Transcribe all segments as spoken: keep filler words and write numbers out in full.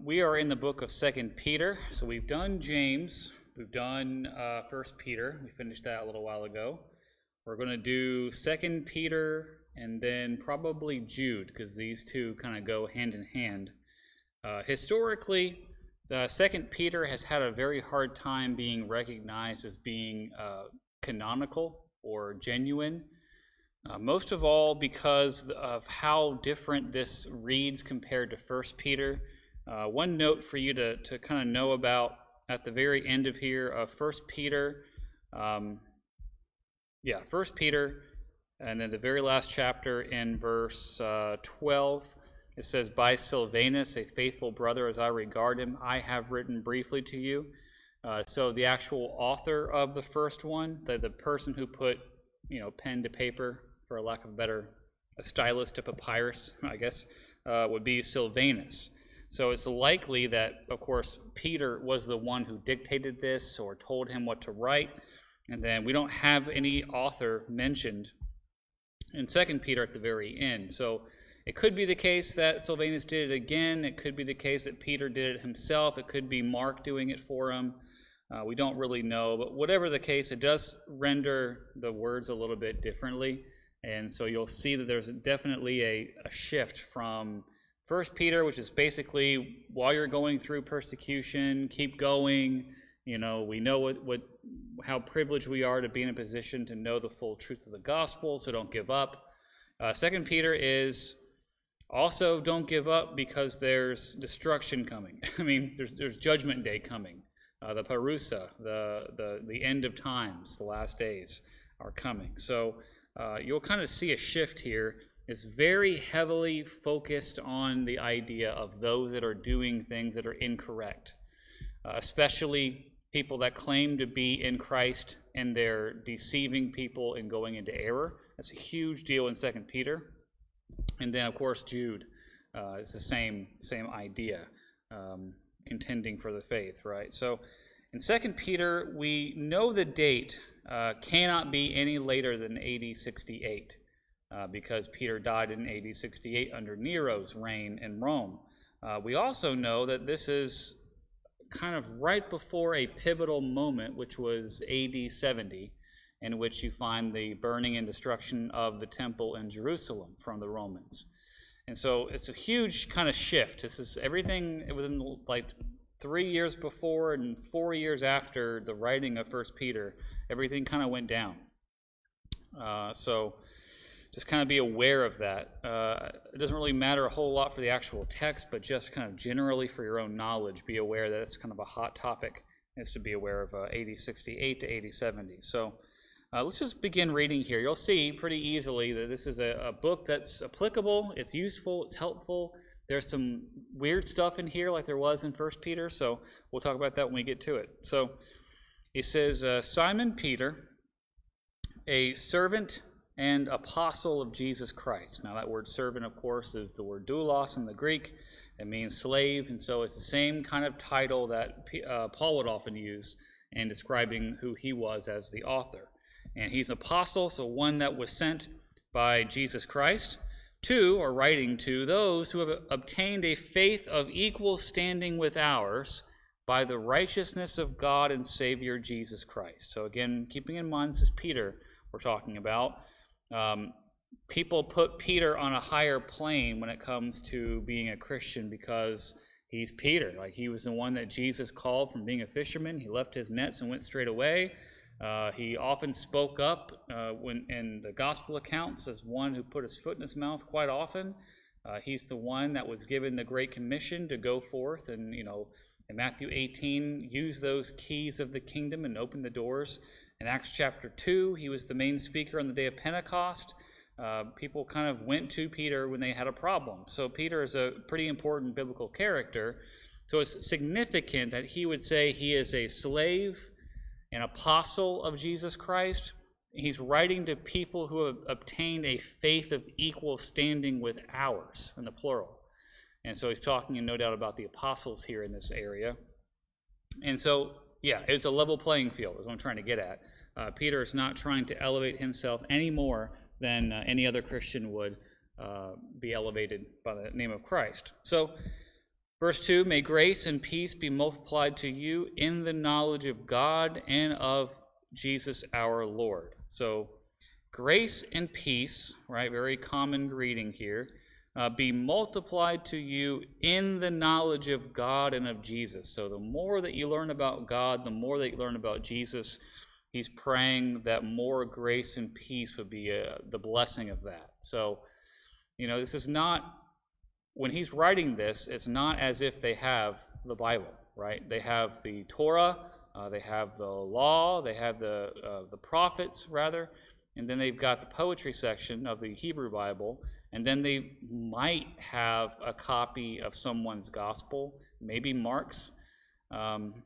we are in the book of Second Peter. So we've done James, we've done uh, First Peter. We finished that a little while ago. We're going to do Second Peter and then probably Jude, because these two kind of go hand in hand. Uh, historically, the Second Peter has had a very hard time being recognized as being uh, canonical or genuine. Uh, most of all because of how different this reads compared to First Peter. Uh, one note for you to, to kind of know about at the very end of here of First Peter. Um, yeah, First Peter, and then the very last chapter in verse uh, twelve, it says, "By Silvanus, a faithful brother as I regard him, I have written briefly to you." Uh, so the actual author of the first one, the, the person who put, you know, pen to paper, for a lack of a better, a stylus to papyrus, I guess, uh, would be Silvanus. So it's likely that, of course, Peter was the one who dictated this or told him what to write. And then we don't have any author mentioned in Second Peter at the very end. So it could be the case that Silvanus did it again. It could be the case that Peter did it himself. It could be Mark doing it for him. Uh, we don't really know. But whatever the case, it does render the words a little bit differently. And so you'll see that there's definitely a, a shift from First Peter, which is basically, while you're going through persecution, keep going. You know, we know what, what how privileged we are to be in a position to know the full truth of the gospel, so don't give up. Uh, Second Peter is also don't give up because there's destruction coming. I mean, there's there's judgment day coming. Uh, the parousia, the, the, the end of times, the last days are coming. So Uh, you'll kind of see a shift here. It's very heavily focused on the idea of those that are doing things that are incorrect, uh, especially people that claim to be in Christ and they're deceiving people and going into error. That's a huge deal in Second Peter. And then, of course, Jude uh, is the same same idea, um, contending for the faith, right? So in Second Peter, we know the date Uh, cannot be any later than A D sixty-eight, uh, because Peter died in A D sixty-eight under Nero's reign in Rome. Uh, we also know that this is kind of right before a pivotal moment, which was A D seventy, in which you find the burning and destruction of the temple in Jerusalem from the Romans. And so it's a huge kind of shift. This is everything within like three years before and four years after the writing of First Peter. Everything kind of went down. Uh, so just kind of be aware of that. Uh, it doesn't really matter a whole lot for the actual text, but just kind of generally for your own knowledge, be aware that it's kind of a hot topic, is to be aware of uh, A D sixty-eight to A D seventy. So uh, let's just begin reading here. You'll see pretty easily that this is a, a book that's applicable, it's useful, it's helpful. There's some weird stuff in here like there was in First Peter, so we'll talk about that when we get to it. So he says, uh, Simon Peter, a servant and apostle of Jesus Christ. Now that word servant, of course, is the word doulos in the Greek. It means slave, and so it's the same kind of title that uh, Paul would often use in describing who he was as the author. And he's an apostle, so one that was sent by Jesus Christ to, or writing to, those who have obtained a faith of equal standing with ours, by the righteousness of God and Savior Jesus Christ. So again, keeping in mind, this is Peter we're talking about. Um, people put Peter on a higher plane when it comes to being a Christian because he's Peter. Like, he was the one that Jesus called from being a fisherman. He left his nets and went straight away. Uh, he often spoke up uh, when in the gospel accounts as one who put his foot in his mouth quite often. Uh, he's the one that was given the Great Commission to go forth and, you know, in Matthew eighteen, use those keys of the kingdom and open the doors. In Acts chapter two, he was the main speaker on the day of Pentecost. Uh, people kind of went to Peter when they had a problem. So Peter is a pretty important biblical character. So it's significant that he would say he is a slave, an apostle of Jesus Christ. He's writing to people who have obtained a faith of equal standing with ours, in the plural. And so he's talking, and no doubt, about the apostles here in this area. And so, yeah, it's a level playing field, is what I'm trying to get at. Uh, Peter is not trying to elevate himself any more than uh, any other Christian would uh, be elevated by the name of Christ. So Verse two, may grace and peace be multiplied to you in the knowledge of God and of Jesus our Lord. So grace and peace, right, very common greeting here, uh, be multiplied to you in the knowledge of God and of Jesus. So the more that you learn about God, the more that you learn about Jesus, he's praying that more grace and peace would be uh, the blessing of that. So, you know, this is not, when he's writing this, it's not as if they have the Bible, right? They have the Torah, uh, they have the law, they have the uh, the prophets, rather, and then they've got the poetry section of the Hebrew Bible, and then they might have a copy of someone's gospel, maybe Mark's. Um,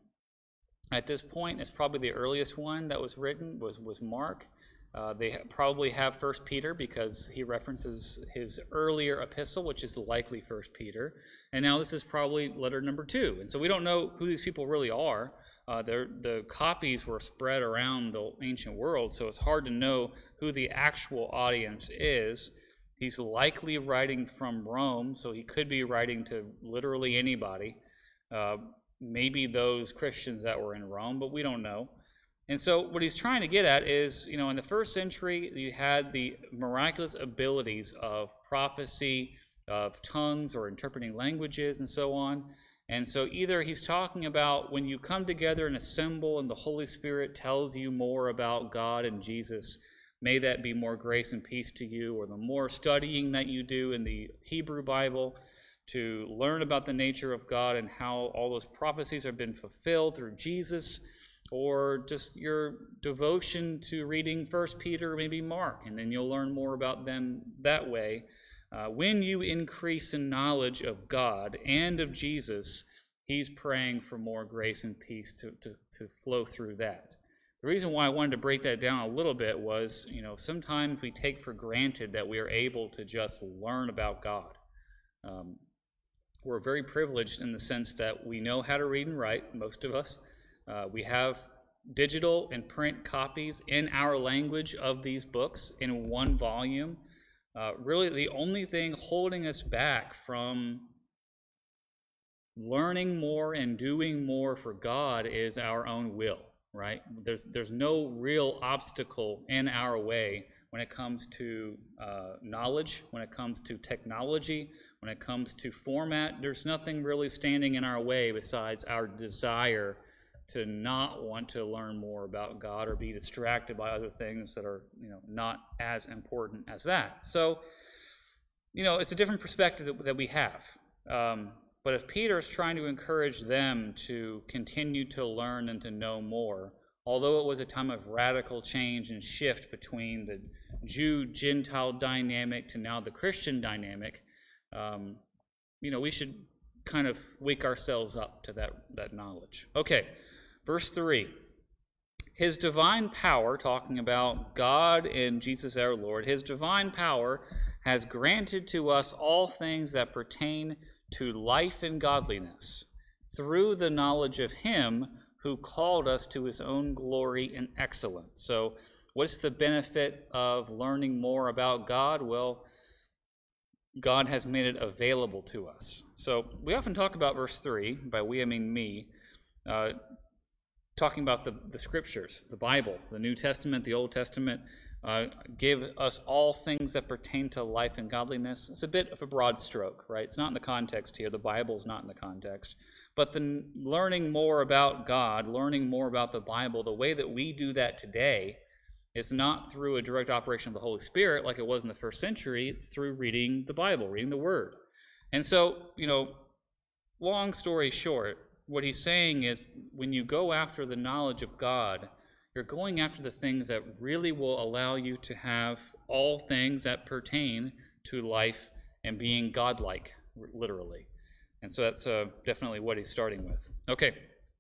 at this point, it's probably the earliest one that was written was, was Mark. Uh, they ha- probably have First Peter because he references his earlier epistle, which is likely First Peter. And now this is probably letter number two. And so we don't know who these people really are. Uh, the copies were spread around the ancient world, so it's hard to know who the actual audience is. He's likely writing from Rome, so he could be writing to literally anybody, uh, maybe those Christians that were in Rome, but we don't know. And so what he's trying to get at is, you know, in the first century, you had the miraculous abilities of prophecy, of tongues or interpreting languages and so on. And so either he's talking about when you come together and assemble and the Holy Spirit tells you more about God and Jesus, may that be more grace and peace to you, or the more studying that you do in the Hebrew Bible to learn about the nature of God and how all those prophecies have been fulfilled through Jesus, or just your devotion to reading First Peter, maybe Mark, and then you'll learn more about them that way. Uh, when you increase in knowledge of God and of Jesus, he's praying for more grace and peace to, to, to flow through that. The reason why I wanted to break that down a little bit was, you know, sometimes we take for granted that we are able to just learn about God. Um, we're very privileged in the sense that we know how to read and write, most of us. Uh, we have digital and print copies in our language of these books in one volume. Uh, really, the only thing holding us back from learning more and doing more for God is our own will, right? There's there's no real obstacle in our way when it comes to uh, knowledge, when it comes to technology, when it comes to format. There's nothing really standing in our way besides our desire to not want to learn more about God or be distracted by other things that are, you know, not as important as that. So, you know, it's a different perspective that, that we have. Um, but if Peter is trying to encourage them to continue to learn and to know more, although it was a time of radical change and shift between the Jew-Gentile dynamic to now the Christian dynamic, um, you know, we should kind of wake ourselves up to that, that knowledge. Okay. Verse three, his divine power, talking about God and Jesus our Lord, his divine power has granted to us all things that pertain to life and godliness through the knowledge of him who called us to his own glory and excellence. So what's the benefit of learning more about God? Well, God has made it available to us. So we often talk about verse three, by we I mean me, uh, talking about the, the scriptures, the Bible, the New Testament, the Old Testament, uh, give us all things that pertain to life and godliness. It's a bit of a broad stroke, right? It's not in the context here. The Bible's not in the context. But the learning more about God, learning more about the Bible, the way that we do that today is not through a direct operation of the Holy Spirit like it was in the first century. It's through reading the Bible, reading the Word. And so, you know, long story short, what he's saying is when you go after the knowledge of God, you're going after the things that really will allow you to have all things that pertain to life and being godlike, literally. And so that's uh, definitely what he's starting with. Okay.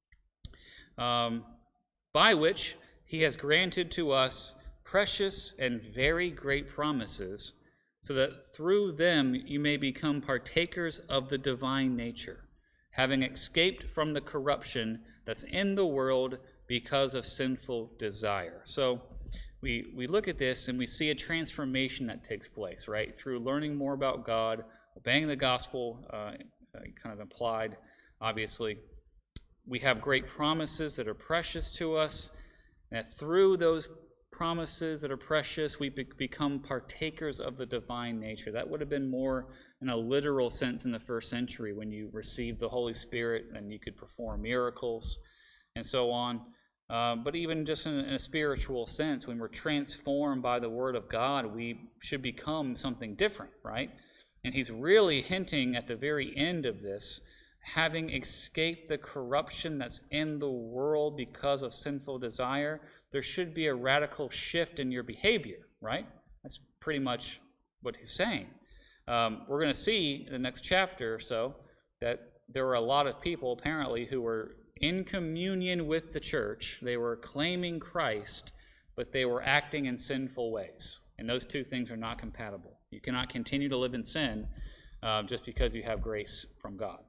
Um, by which he has granted to us precious and very great promises, so that through them you may become partakers of the divine nature, having escaped from the corruption that's in the world because of sinful desire. So we we look at this and we see a transformation that takes place, right? Through learning more about God, obeying the gospel, uh, uh, kind of implied, obviously. We have great promises that are precious to us, and that through those promises that are precious, we be- become partakers of the divine nature. That would have been more in a literal sense in the first century, when you received the Holy Spirit and you could perform miracles and so on. Uh, but even just in, in a spiritual sense, when we're transformed by the Word of God, we should become something different, right? And he's really hinting at the very end of this, having escaped the corruption that's in the world because of sinful desire, there should be a radical shift in your behavior, right? That's pretty much what he's saying. Um, we're going to see in the next chapter or so that there were a lot of people, apparently, who were in communion with the church. They were claiming Christ, but they were acting in sinful ways. And those two things are not compatible. You cannot continue to live in sin uh, just because you have grace from God.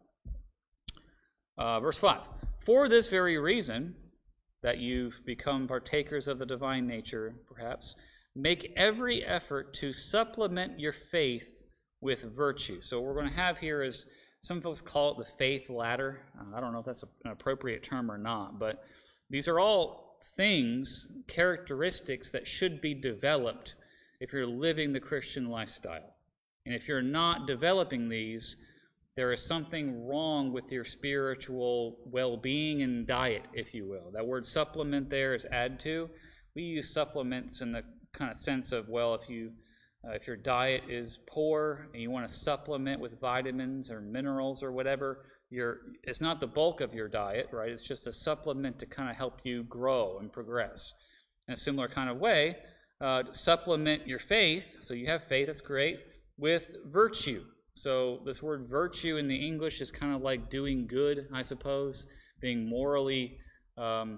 Uh, verse five, for this very reason, that you've become partakers of the divine nature, perhaps, make every effort to supplement your faith with virtue. So what we're going to have here is, some folks call it the faith ladder. Uh, I don't know if that's a, an appropriate term or not, but these are all things, characteristics that should be developed if you're living the Christian lifestyle. And if you're not developing these, there is something wrong with your spiritual well-being and diet, if you will. That word supplement there is add to. We use supplements in the kind of sense of, well, if you uh, if your diet is poor and you want to supplement with vitamins or minerals or whatever, you're, it's not the bulk of your diet, right? It's just a supplement to kind of help you grow and progress. In a similar kind of way, uh, supplement your faith, so you have faith, that's great, with virtue. So this word virtue in the English is kind of like doing good, I suppose, being morally um,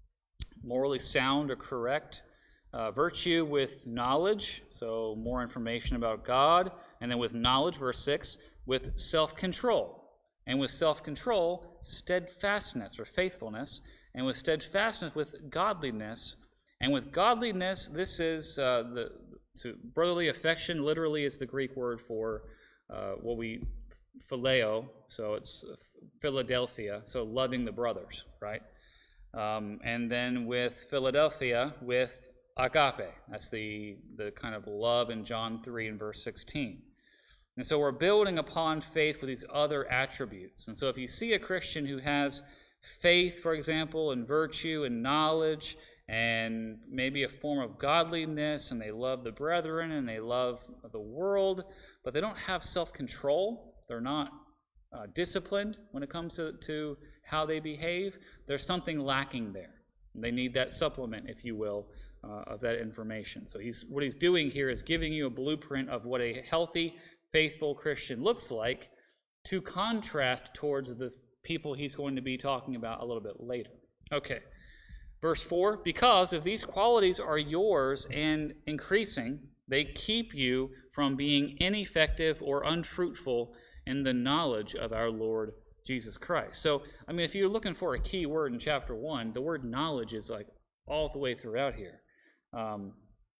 morally sound or correct. Uh, virtue with knowledge, so more information about God. And then with knowledge, verse six, with self-control. And with self-control, steadfastness or faithfulness. And with steadfastness, with godliness. And with godliness, this is uh, the so brotherly affection, literally is the Greek word for Uh, what we, phileo, so it's Philadelphia, so loving the brothers, right? Um, and then with Philadelphia, with agape, that's the, the kind of love in John three and verse sixteen. And so we're building upon faith with these other attributes. And so if you see a Christian who has faith, for example, and virtue and knowledge, and maybe a form of godliness, and they love the brethren, and they love the world, but they don't have self-control, they're not uh, disciplined when it comes to, to how they behave, there's something lacking there. They need that supplement, if you will, uh, of that information. So he's what he's doing here is giving you a blueprint of what a healthy, faithful Christian looks like, to contrast towards the people he's going to be talking about a little bit later. Okay. Verse four, because if these qualities are yours and increasing, they keep you from being ineffective or unfruitful in the knowledge of our Lord Jesus Christ. So, I mean, if you're looking for a key word in chapter one, the word knowledge is like all the way throughout here. Um,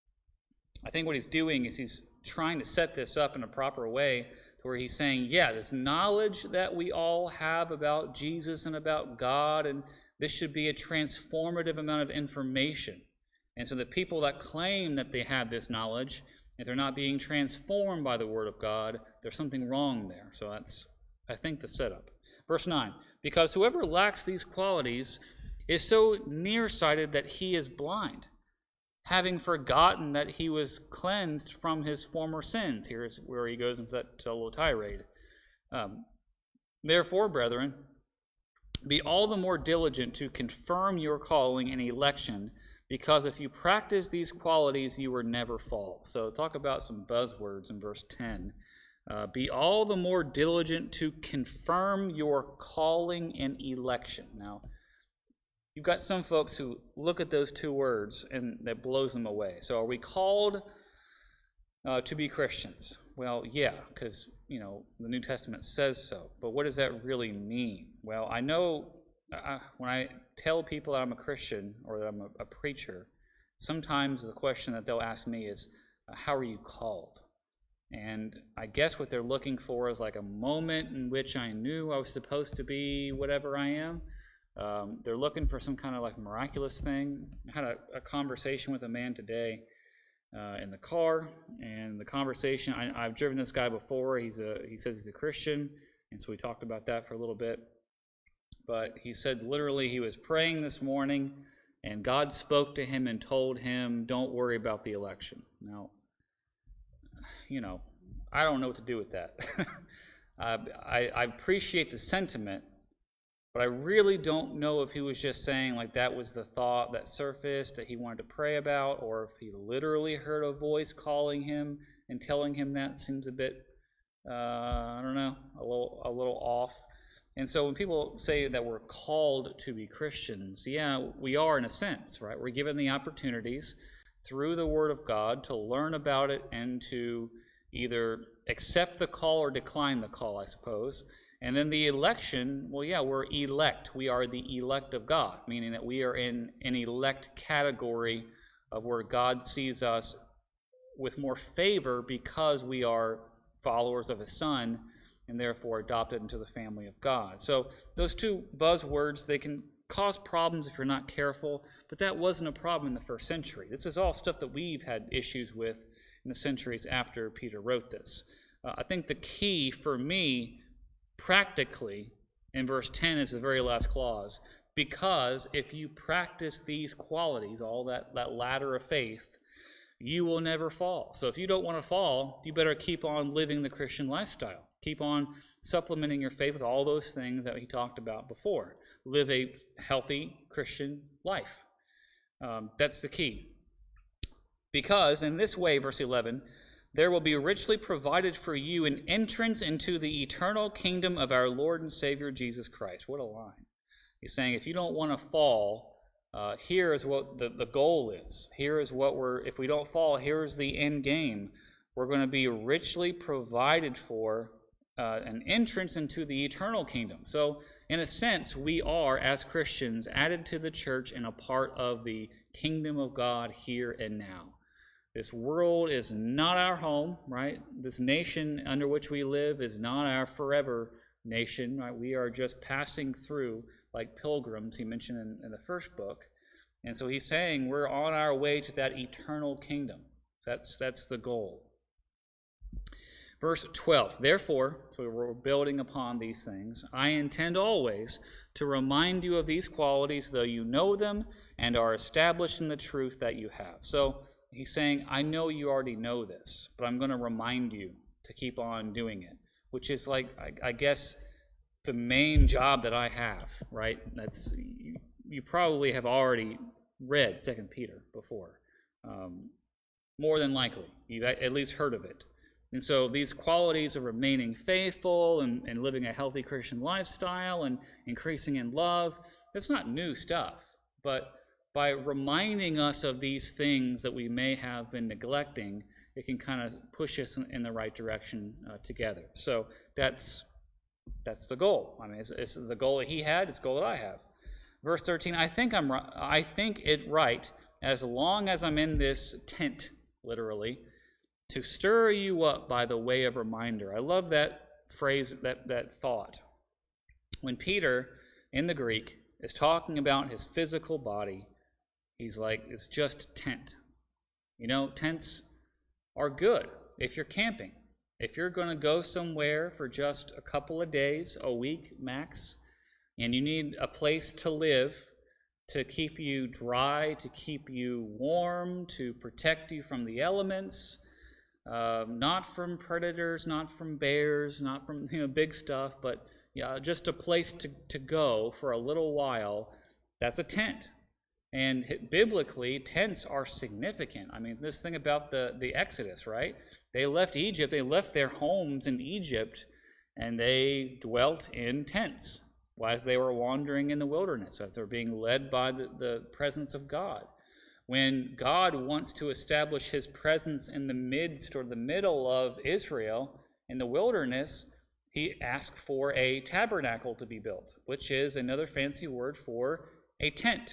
I think what he's doing is he's trying to set this up in a proper way to where he's saying, yeah, this knowledge that we all have about Jesus and about God, and this should be a transformative amount of information. And so the people that claim that they have this knowledge, if they're not being transformed by the Word of God, there's something wrong there. So that's, I think, the setup. Verse nine, because whoever lacks these qualities is so nearsighted that he is blind, having forgotten that he was cleansed from his former sins. Here's where he goes into that little tirade. Um, Therefore, brethren, be all the more diligent to confirm your calling and election, because if you practice these qualities, you will never fall. So talk about some buzzwords in verse ten. Uh, be all the more diligent to confirm your calling and election. Now, you've got some folks who look at those two words and that blows them away. So are we called uh, to be Christians? Well, yeah, because, you know, the New Testament says so. But what does that really mean? Well, I know uh, when I tell people that I'm a Christian or that I'm a, a preacher, sometimes the question that they'll ask me is, uh, how are you called? And I guess what they're looking for is like a moment in which I knew I was supposed to be whatever I am. Um, they're looking for some kind of like miraculous thing. I had a, a conversation with a man today uh, in the car, and the conversation, I, I've driven this guy before. He's a he says he's a Christian, and so we talked about that for a little bit. But he said literally he was praying this morning, and God spoke to him and told him, don't worry about the election. Now, you know, I don't know what to do with that. uh, I, I appreciate the sentiment, but I really don't know if he was just saying like that was the thought that surfaced that he wanted to pray about, or if he literally heard a voice calling him and telling him that. Seems a bit, uh, I don't know, a little, a little off. And so when people say that we're called to be Christians, yeah, we are in a sense, right? We're given the opportunities through the Word of God to learn about it and to either accept the call or decline the call, I suppose. And then the election, well, yeah, we're elect. We are the elect of God, meaning that we are in an elect category of where God sees us with more favor because we are followers of His Son and therefore adopted into the family of God. So those two buzzwords, they can cause problems if you're not careful, but that wasn't a problem in the first century. This is all stuff that we've had issues with in the centuries after Peter wrote this. Uh, I think the key for me, practically, in verse ten is the very last clause, because if you practice these qualities, all that, that ladder of faith, you will never fall. So if you don't want to fall, you better keep on living the Christian lifestyle. Keep on supplementing your faith with all those things that he talked about before. Live a healthy Christian life. Um, that's the key. Because in this way, verse eleven, there will be richly provided for you an entrance into the eternal kingdom of our Lord and Savior Jesus Christ. What a line. He's saying if you don't want to fall, uh, here is what the, the goal is. Here is what we're, if we don't fall, here is the end game. We're going to be richly provided for uh, an entrance into the eternal kingdom. So in a sense, we are, as Christians, added to the church and a part of the kingdom of God here and now. This world is not our home, right? This nation under which we live is not our forever nation, right? We are just passing through like pilgrims, he mentioned in, in the first book. And so he's saying we're on our way to that eternal kingdom. That's, that's the goal. Verse twelve, therefore, so we're building upon these things, I intend always to remind you of these qualities, though you know them and are established in the truth that you have. So he's saying, I know you already know this, but I'm going to remind you to keep on doing it, which is like, I, I guess, the main job that I have, right? That's you, you probably have already read Second Peter before. Um, more than likely. You've at least heard of it. And so these qualities of remaining faithful and, and living a healthy Christian lifestyle and increasing in love, that's not new stuff. But by reminding us of these things that we may have been neglecting, it can kind of push us in, in the right direction uh, together. So that's that's the goal. I mean, it's, it's the goal that he had. It's the goal that I have. Verse thirteen. I think I'm. I think it right as long as I'm in this tent, literally, to stir you up by the way of reminder. I love that phrase, that that thought. When Peter in the Greek is talking about his physical body, he's like, it's just tent. You know, tents are good if you're camping. If you're going to go somewhere for just a couple of days, a week max, and you need a place to live to keep you dry, to keep you warm, to protect you from the elements, uh, not from predators, not from bears, not from you know big stuff, but yeah, just a place to, to go for a little while, that's a tent. And biblically, tents are significant. I mean, this thing about the, the Exodus, right? They left Egypt, they left their homes in Egypt, and they dwelt in tents as they were wandering in the wilderness, as they were being led by the, the presence of God. When God wants to establish his presence in the midst or the middle of Israel in the wilderness, he asked for a tabernacle to be built, which is another fancy word for a tent.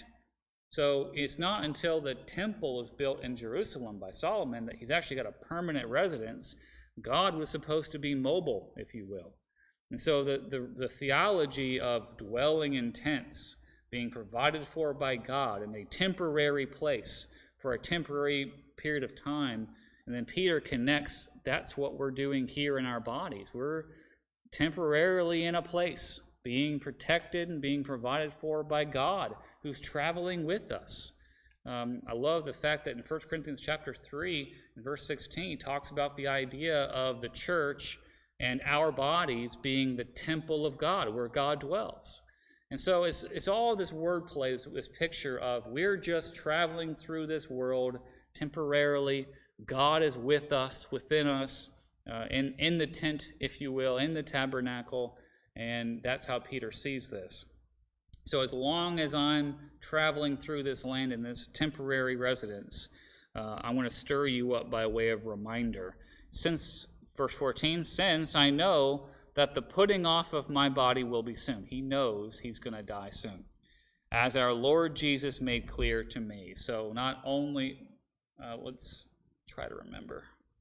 So it's not until the temple is built in Jerusalem by Solomon that he's actually got a permanent residence God was supposed to be mobile, if you will. And so the, the, the theology of dwelling in tents, being provided for by God in a temporary place for a temporary period of time, and then Peter connects, that's what we're doing here in our bodies. We're temporarily in a place, being protected and being provided for by God, who's traveling with us. Um, I love the fact that in First Corinthians chapter three, in verse sixteen, he talks about the idea of the church and our bodies being the temple of God, where God dwells. And so it's it's all this wordplay, this, this picture of we're just traveling through this world temporarily. God is with us, within us, uh, in, in the tent, if you will, in the tabernacle, and that's how Peter sees this. So as long as I'm traveling through this land in this temporary residence, uh, I want to stir you up by way of reminder. Since, verse fourteen, since I know that the putting off of my body will be soon. He knows he's going to die soon, as our Lord Jesus made clear to me. So not only, uh, let's try to remember.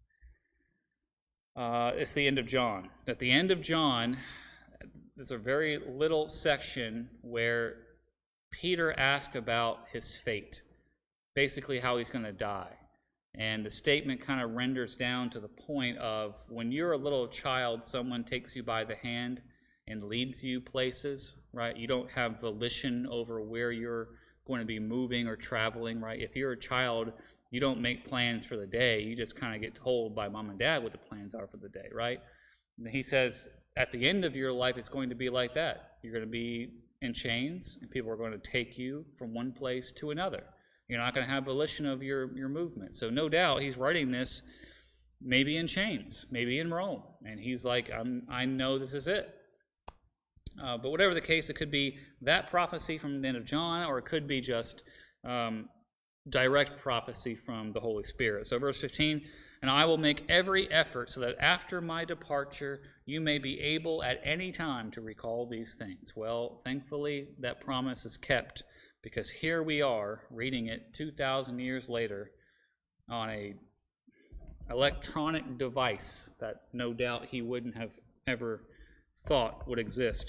Uh, it's the end of John. At the end of John, there's a very little section where Peter asked about his fate, basically how he's going to die. And the statement kind of renders down to the point of when you're a little child, someone takes you by the hand and leads you places, right? You don't have volition over where you're going to be moving or traveling, right? If you're a child, you don't make plans for the day. You just kind of get told by mom and dad what the plans are for the day, right? And he says, at the end of your life, it's going to be like that. You're going to be in chains, and people are going to take you from one place to another. You're not going to have volition of your, your movement. So no doubt he's writing this maybe in chains, maybe in Rome. And he's like, I'm, I know this is it. Uh, but whatever the case, it could be that prophecy from the end of John, or it could be just um, direct prophecy from the Holy Spirit. So verse fifteen, and I will make every effort so that after my departure you may be able at any time to recall these things. Well, thankfully that promise is kept, because here we are reading it two thousand years later on a electronic device that no doubt he wouldn't have ever thought would exist.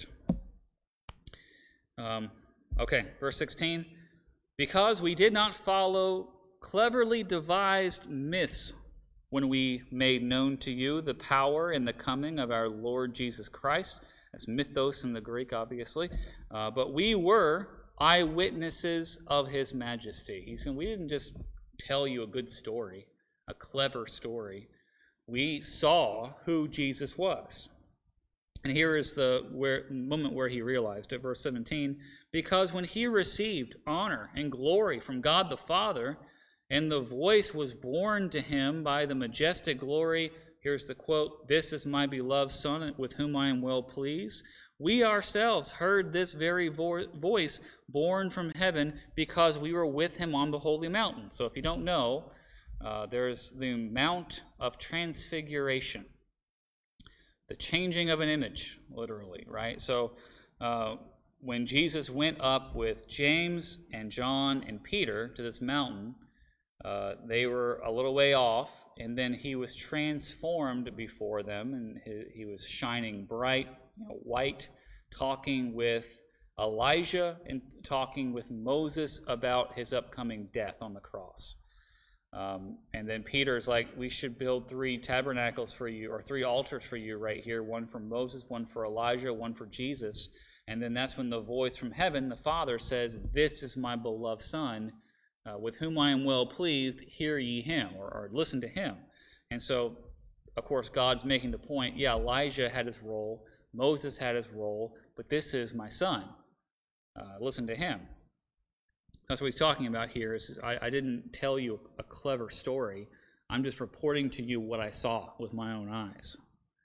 Um, okay, verse sixteen. Because we did not follow cleverly devised myths when we made known to you the power and the coming of our Lord Jesus Christ. That's mythos in the Greek, obviously. Uh, but we were eyewitnesses of his majesty. He's saying we didn't just tell you a good story, a clever story. We saw who Jesus was. And here is the where, moment where he realized it, verse seventeen, because when he received honor and glory from God the Father, and the voice was borne to him by the majestic glory, here's the quote, this is my beloved Son with whom I am well pleased. We ourselves heard this very vo- voice born from heaven because we were with him on the holy mountain. So if you don't know, uh, there's the Mount of Transfiguration, the changing of an image, literally, right? So uh, when Jesus went up with James and John and Peter to this mountain, uh, they were a little way off, and then he was transformed before them, and he, he was shining bright, you know, white, talking with Elijah and talking with Moses about his upcoming death on the cross. Um, and then Peter's like, we should build three tabernacles for you, or three altars for you right here, one for Moses, one for Elijah, one for Jesus. And then that's when the voice from heaven, the Father, says, this is my beloved Son, uh, with whom I am well pleased, hear ye him, or, or listen to him. And so, of course, God's making the point, yeah, Elijah had his role, Moses had his role, but this is my Son. Uh, listen to him. That's what he's talking about here. Is I, I didn't tell you a clever story. I'm just reporting to you what I saw with my own eyes.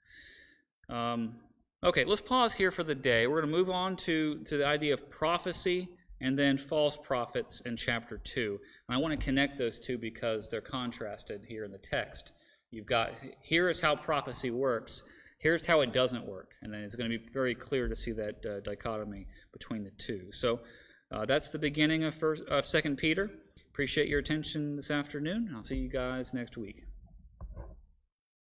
Um, okay, let's pause here for the day. We're going to move on to, to the idea of prophecy and then false prophets in chapter two. And I want to connect those two because they're contrasted here in the text. You've got, here is how prophecy works. Here's how it doesn't work. And then it's going to be very clear to see that uh, dichotomy between the two. So uh, that's the beginning of, first, of Second Peter. Appreciate your attention this afternoon. I'll see you guys next week.